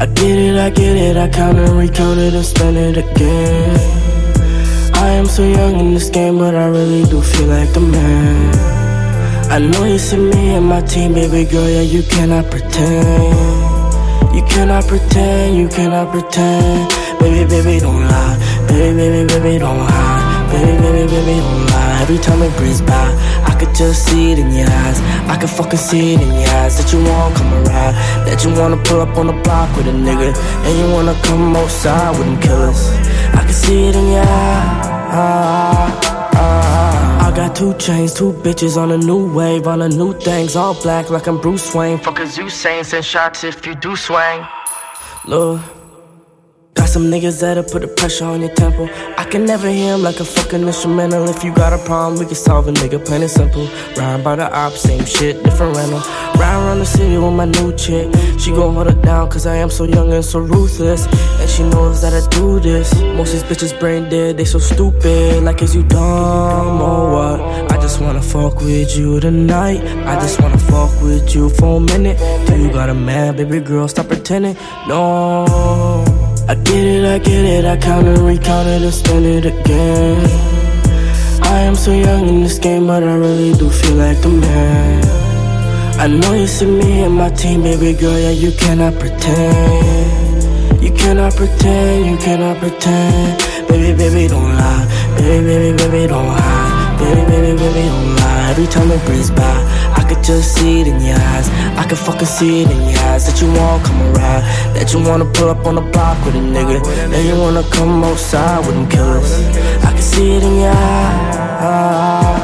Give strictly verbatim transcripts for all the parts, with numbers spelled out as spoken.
I get it, I get it, I count and recount it and spend it again. I am so young in this game, but I really do feel like the man. I know you see me and my team, baby girl, yeah, you cannot pretend. You cannot pretend, you cannot pretend. Baby, baby, don't lie. Baby, baby, baby, don't hide. Baby, baby, baby, don't lie. Every time it breezes by, I could just see it in your eyes. I could fucking see it in your eyes. That you wanna come around, that you wanna pull up on the block with a nigga, and you wanna come outside with them killers. I can see it in your eyes. I got two chains, two bitches on a new wave, on a new things, all black like I'm Bruce Wayne. Fuckers you saying, send shots if you do swing. Lord, got some niggas that'll put the pressure on your temple. I can never hear him like a fucking instrumental. If you got a problem, we can solve it, nigga, plain and simple. Rhyme by the op, same shit, different rental. Ride around the city with my new chick. She gon' hold it down cause I am so young and so ruthless. And she knows that I do this. Most these bitches brain dead, they so stupid. Like is you dumb or what? I just wanna fuck with you tonight. I just wanna fuck with you for a minute. Do you got a man, baby girl, stop pretending. No, I get it, I get it, I count and recount it and spend it again. I am so young in this game, but I really do feel like the man. I know you see me and my team, baby girl, yeah, you cannot pretend. You cannot pretend, you cannot pretend. Baby, baby, don't lie. Baby, baby, baby, don't hide. Baby, baby, baby, don't lie. Every time it breezes by, I could just see it in your eyes. I could fucking see it in your eyes. That you wanna come around, that you wanna pull up on the block with a nigga, that you wanna come outside with them killers. I can see it in your eyes.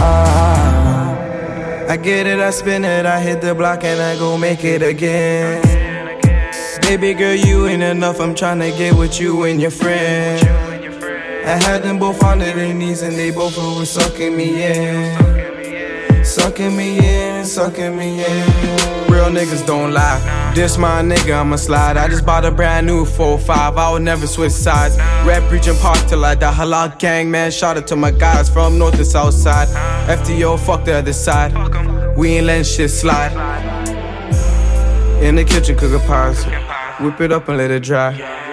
I get it, I spin it, I hit the block and I go make it again. Baby girl, you ain't enough, I'm tryna get with you and your friend. I had them both on their knees and they both were sucking me in. Sucking me in, sucking me in. Real niggas don't lie. This my nigga, I'ma slide. I just bought a brand new four five, I would never switch sides. Rap preaching park till I die. Halal gang, man, shout out to my guys from north to south side. F T O, fuck the other side. We ain't letting shit slide. In the kitchen, cooking pies. Whip it up and let it dry.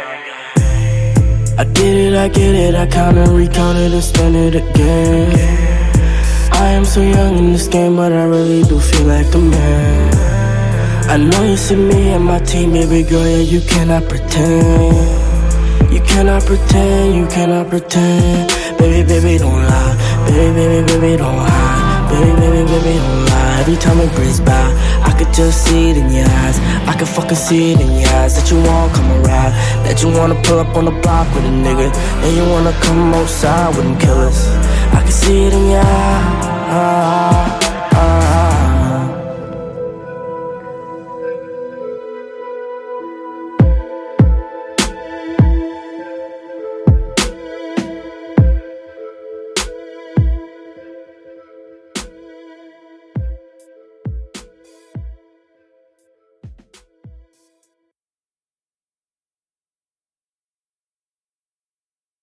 I get it, I get it, I count and recount it and spend it again. I am so young in this game, but I really do feel like the man. I know you see me and my team, baby girl, yeah, you cannot pretend. You cannot pretend, you cannot pretend. Baby, baby, don't lie. Baby, baby, baby, don't hide. Baby, baby, baby, don't lie. Every time it breezes by, I could just see it in your eyes. I could fucking see it in your eyes. That you wanna come around, that you wanna pull up on the block with a nigga, and you wanna come outside with them killers. I can see it in your eyes.